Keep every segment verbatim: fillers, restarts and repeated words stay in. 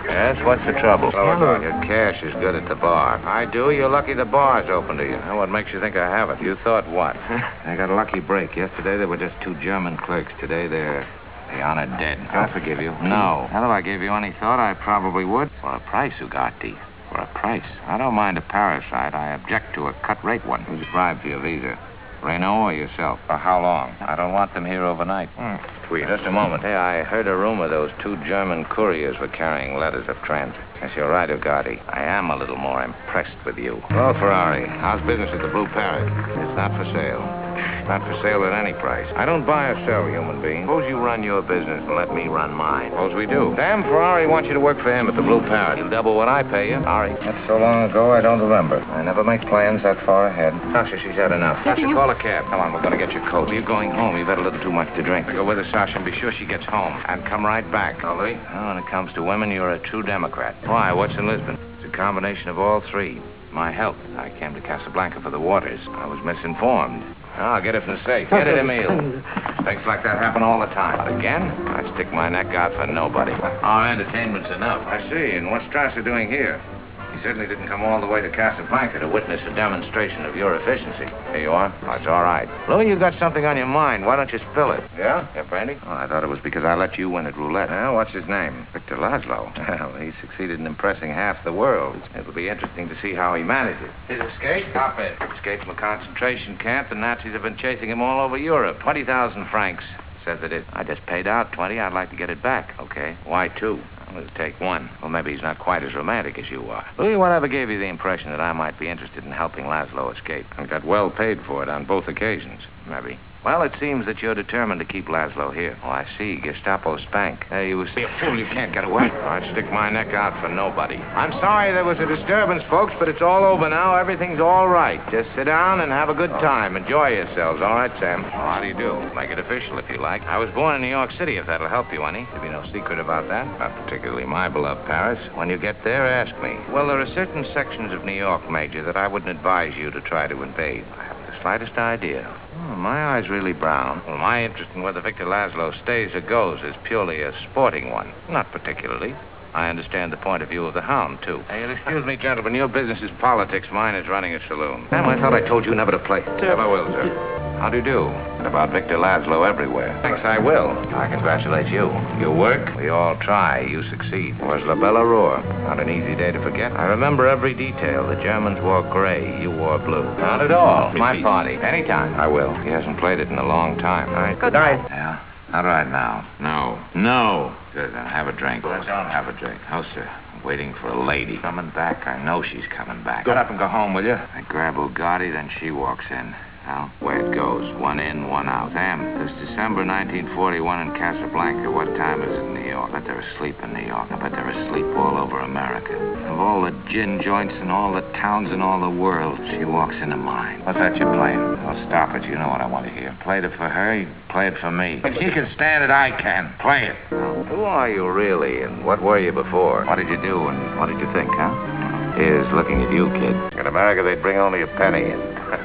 Yes, what's the trouble? Slow it down. Your cash is good at the bar. I do? You're lucky the bar's open to you. Now, what makes you think I have it? You thought what? I got a lucky break. Yesterday there were just two German clerks. Today they're... they honored dead. I'll forgive you. No. Hell, if I gave you any thought, I probably would. For a price, Ugarte. For a price. I don't mind a parasite. I object to a cut-rate one. Who's bribe for your visa? Reno or yourself? For how long? I don't want them here overnight. Hmm. Just a moment. Hey, I heard a rumor those two German couriers were carrying letters of transit. Yes, you're right, Ugarte. I am a little more impressed with you. Well, Ferrari, how's business at the Blue Parrot? It's not for sale. Not for sale at any price. I don't buy or sell, human being. Suppose you run your business and let me run mine. Suppose we do. Sam Ferrari wants you to work for him at the Blue Parrot. He'll double what I pay you. Sorry. That's so long ago, I don't remember. I never make plans that far ahead. Sasha, she's had enough. Sasha, call a cab. Come on, we're going to get your coat. You're going home. You've had a little too much to drink. Go with her, Sasha, and be sure she gets home. And come right back. Oh, Louis? Well, when it comes to women, you're a true Democrat. Why? What's in Lisbon? It's a combination of all three. My health. I came to Casablanca for the waters. I was misinformed. Oh, I'll get it from the safe. Get it, Emile. Things like that happen all the time. But again, I stick my neck out for nobody. Our entertainment's enough. I see. And what's Strasser doing here? He certainly didn't come all the way to Casablanca to witness a demonstration of your efficiency. Here you are. That's all right. Louis, you got something on your mind. Why don't you spill it? Yeah? Yeah, Brandy? Oh, I thought it was because I let you win at roulette. Well, what's his name? Victor Laszlo. Well, he succeeded in impressing half the world. It'll be interesting to see how he manages. His escape? Stop it. Escaped from a concentration camp. The Nazis have been chasing him all over Europe. twenty thousand francs. Says it is. I just paid out twenty. I'd like to get it back. Okay. Why two? Well, it'll take one. Well, maybe he's not quite as romantic as you are. Louis, whatever gave you the impression that I might be interested in helping Laszlo escape? And got well paid for it on both occasions. Maybe. Well, it seems that you're determined to keep Laszlo here. Oh, I see. Gestapo spank. Hey, you be a fool. You can't get away. I'd stick my neck out for nobody. I'm sorry there was a disturbance, folks, but it's all over now. Everything's all right. Just sit down and have a good time. Enjoy yourselves. All right, Sam? Well, how do you do? Make it official if you like. I was born in New York City, if that'll help you any. There'll be no secret about that. Not particularly my beloved Paris. When you get there, ask me. Well, there are certain sections of New York, Major, that I wouldn't advise you to try to invade. I haven't the slightest idea. Oh, my eye's really brown. Well, my interest in whether Victor Laszlo stays or goes is purely a sporting one. Not particularly. I understand the point of view of the hound, too. Hey, excuse me, gentlemen. Your business is politics. Mine is running a saloon. Sam, I thought I told you never to play. Sir. Hello, will, sir. How do you do? And about Victor Laszlo everywhere. Thanks, I will. I congratulate you. You work, we all try. You succeed. Was La Bella Roar. Not an easy day to forget. I remember every detail. The Germans wore gray. You wore blue. Not at all. It's my party. Anytime. I will. He hasn't played it in a long time. All right. Good night. Yeah. Not right now. No. No. Good. Then have a drink. Let's have a drink. No, sir. I'm waiting for a lady. Coming back. I know she's coming back. Get up and go home, will you? I grab Ugarte, then she walks in. Well, way it goes. One in, one out. Sam, this December nineteen forty-one in Casablanca. What time is it in New York? I bet they're asleep in New York. I bet they're asleep all over America. Of all the gin joints in all the towns in all the world, she walks into mine. What's that you're playing? Oh, stop it. You know what I want to hear. Played it for her, you play it for me. If she can stand it, I can. Play it. Well, who are you really, and what were you before? What did you do, and what did you think, huh? Here's looking at you, kid. In America, they'd bring only a penny, and...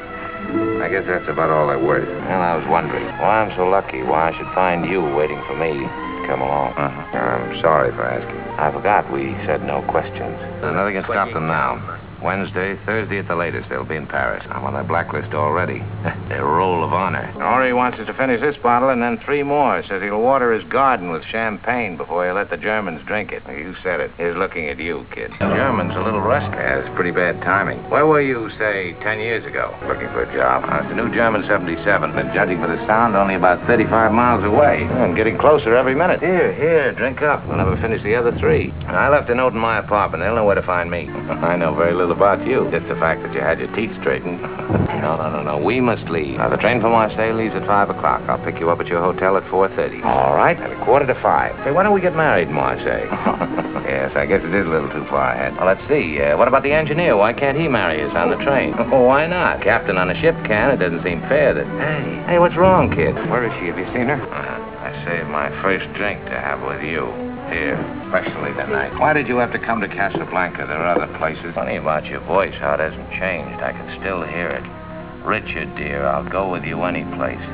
I guess that's about all they're worth. Well, I was wondering why I'm so lucky, why I should find you waiting for me to come along. Uh-huh. I'm sorry for asking. I forgot we said no questions. Nothing can stop them now. Wednesday, Thursday at the latest, they'll be in Paris. I'm on their blacklist already. Their roll of honor. Henri wants us to finish this bottle and then three more. Says he'll water his garden with champagne before he'll let the Germans drink it. You said it. Here's looking at you, kid. The German's a little rusty. Yeah, it's pretty bad timing. Where were you, say, ten years ago? Looking for a job. Uh, it's the new German seventy-seven. Been judging for the sound only about thirty-five miles away. And getting closer every minute. Here, here, drink up. We'll never finish the other three. I left a note in my apartment. They'll know where to find me. I know very little about you. Just the fact that you had your teeth straightened. No, no, no, no. We must leave. Now, the train from Marseille leaves at five o'clock. I'll pick you up at your hotel at four thirty. All right. At a quarter to five. Say, why don't we get married in Marseille? Yes, I guess it is a little too far ahead. Well, let's see. Uh, what about the engineer? Why can't he marry us on the train? Oh, why not? Captain on a ship can. It doesn't seem fair that... Hey, hey, what's wrong, kid? Where is she? Have you seen her? Uh, I saved my first drink to have with you. Here, especially tonight. Why did you have to come to Casablanca? There are other places. Funny about your voice, how it hasn't changed. I can still hear it. Richard, dear, I'll go with you any place.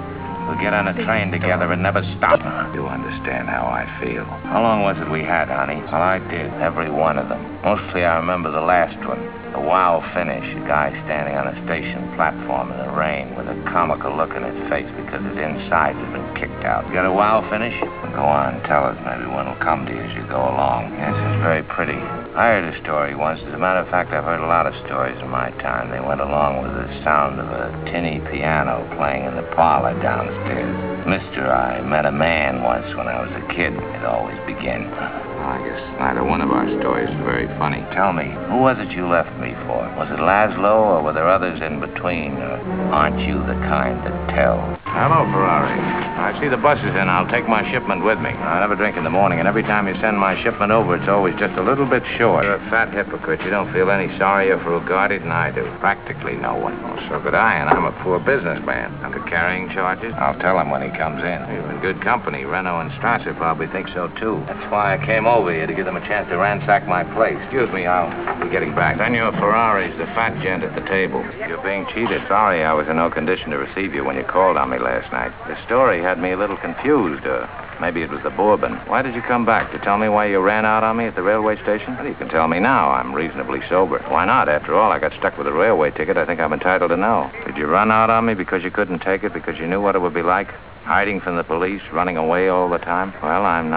We'd get on a train together and never stop. You understand how I feel. How long was it we had, honey? Well, I did. Every one of them. Mostly I remember the last one. The wow finish. A guy standing on a station platform in the rain with a comical look in his face because his insides had been kicked out. You got a wow finish? Well, go on, tell us. Maybe one will come to you as you go along. Yes, it's very pretty. I heard a story once. As a matter of fact, I've heard a lot of stories in my time. They went along with the sound of a tinny piano playing in the parlor downstairs. Mister, I met a man once when I was a kid. It always begin. Well, I guess neither one of our stories is very funny. Tell me, who was it you left me for? Was it Laszlo, or were there others in between? Or aren't you the kind that tell? Hello, Ferrari. I see the bus is in. I'll take my shipment with me. I never drink in the morning, and every time you send my shipment over, it's always just a little bit short. You're a fat hypocrite. You don't feel any sorrier for Ugarte than I do. Practically no one. Well, so could I, and I'm a poor businessman. Under carrying charges? I'll tell him when he comes in. You're in good company. Reno and Strasser probably think so, too. That's why I came over here, to give them a chance to ransack my place. Excuse me, I'll be getting back. Senor Ferrari's the fat gent at the table. You're being cheated. Sorry I was in no condition to receive you when you called on me last night. The story had me a little confused. Uh, maybe it was the bourbon. Why did you come back? To tell me why you ran out on me at the railway station? Well, you can tell me now. I'm reasonably sober. Why not? After all, I got stuck with a railway ticket. I think I'm entitled to know. Did you run out on me because you couldn't take it, because you knew what it would be like? Hiding from the police, running away all the time? Well, I'm not.